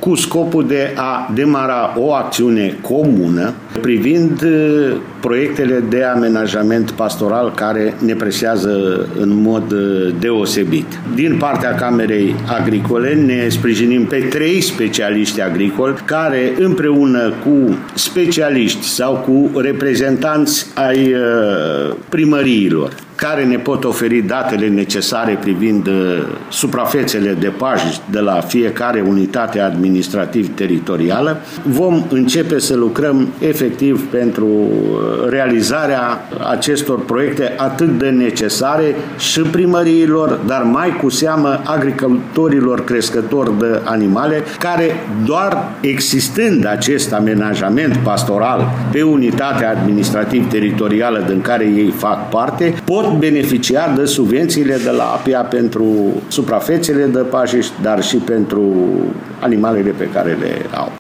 cu scopul de a demara o acțiune comună privind proiectele de amenajament pastoral care ne presează în mod deosebit. Din partea Camerei Agricole ne sprijinim pe 3 specialiști agricoli care împreună cu specialiști sau cu reprezentanți ai primăriilor care ne pot oferi datele necesare privind suprafețele de pajiști de la fiecare unitate administrativ-teritorială, vom începe să lucrăm efectiv pentru realizarea acestor proiecte atât de necesare și primăriilor, dar mai cu seamă agricultorilor crescători de animale, care doar existând acest amenajament pastoral pe unitatea administrativ-teritorială din care ei fac parte, pot beneficia de subvențiile de la APIA pentru suprafețele de pajiști, dar și pentru animalele pe care le au.